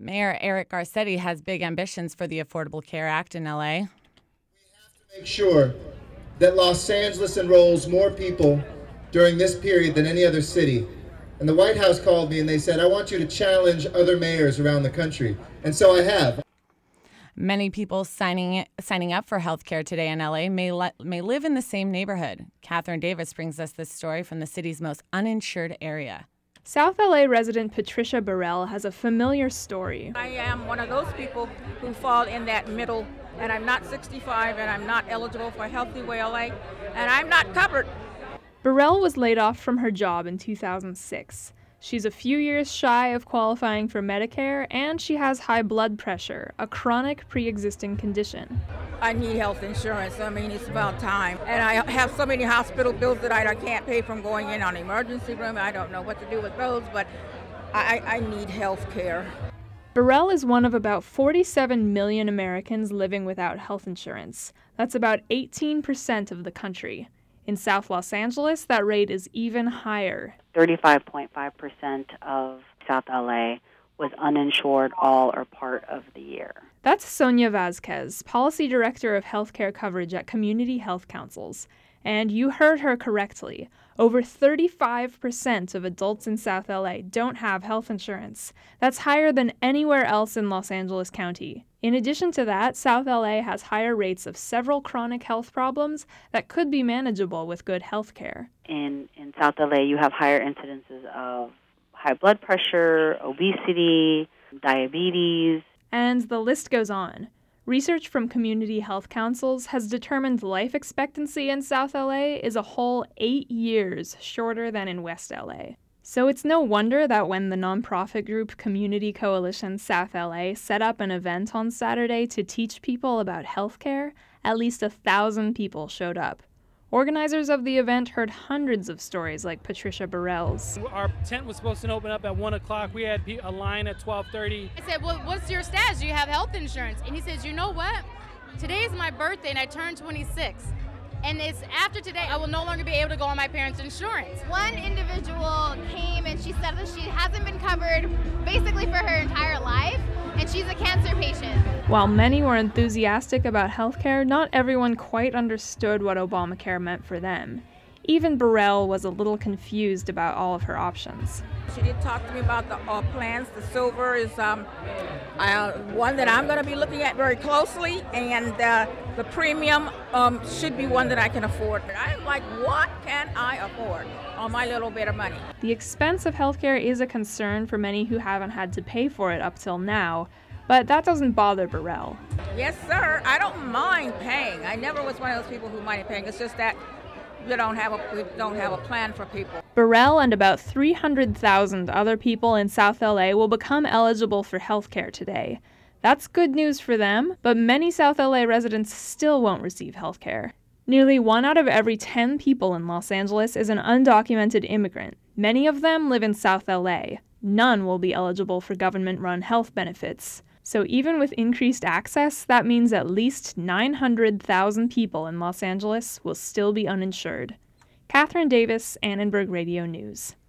Mayor Eric Garcetti has big ambitions for the Affordable Care Act in LA. Make sure that Los Angeles enrolls more people during this period than any other city. And the White House called me and they said, I want you to challenge other mayors around the country. And so I have. Many people signing up for healthcare today in LA may live in the same neighborhood. Catherine Davis brings us this story from the city's most uninsured area. South LA resident Patricia Burrell has a familiar story. I am one of those people who fall in that middle, and I'm not 65 and I'm not eligible for Healthy Way LA, and I'm not covered. Burrell was laid off from her job in 2006. She's a few years shy of qualifying for Medicare, and she has high blood pressure, a chronic pre-existing condition. I need health insurance. I mean, it's about time. And I have so many hospital bills that I can't pay from going in on emergency room. I don't know what to do with those, but I need health care. Burrell is one of about 47 million Americans living without health insurance. That's about 18% of the country. In South Los Angeles, that rate is even higher. 35.5% of South LA was uninsured all or part of the year. That's Sonia Vasquez, Policy Director of Healthcare Coverage at Community Health Councils. And you heard her correctly. Over 35% of adults in South LA don't have health insurance. That's higher than anywhere else in Los Angeles County. In addition to that, South LA has higher rates of several chronic health problems that could be manageable with good health care. In South LA, you have higher incidences of high blood pressure, obesity, diabetes. And the list goes on. Research from Community Health Councils has determined life expectancy in South LA is a whole 8 years shorter than in West LA. So it's no wonder that when the nonprofit group Community Coalition South LA set up an event on Saturday to teach people about healthcare, at least 1,000 people showed up. Organizers of the event heard hundreds of stories like Patricia Burrell's. Our tent was supposed to open up at 1 o'clock. We had a line at 12:30. I said, well, what's your status? Do you have health insurance? And he says, you know what? Today is my birthday and I turned 26. And it's after today, I will no longer be able to go on my parents' insurance. One individual came and she said that she hasn't been covered basically for her entire life, and she's a cancer patient. While many were enthusiastic about healthcare, not everyone quite understood what Obamacare meant for them. Even Burrell was a little confused about all of her options. She did talk to me about the plans. The silver is one that I'm going to be looking at very closely, and the premium should be one that I can afford. But I'm like, what can I afford on my little bit of money? The expense of healthcare is a concern for many who haven't had to pay for it up till now, but that doesn't bother Burrell. Yes, sir. I don't mind paying. I never was one of those people who minded paying. It's just that we don't have a plan for people. Burrell and about 300,000 other people in South LA will become eligible for health care today. That's good news for them, but many South LA residents still won't receive health care. Nearly 1 out of every 10 people in Los Angeles is an undocumented immigrant. Many of them live in South LA. None will be eligible for government-run health benefits. So even with increased access, that means at least 900,000 people in Los Angeles will still be uninsured. Catherine Davis, Annenberg Radio News.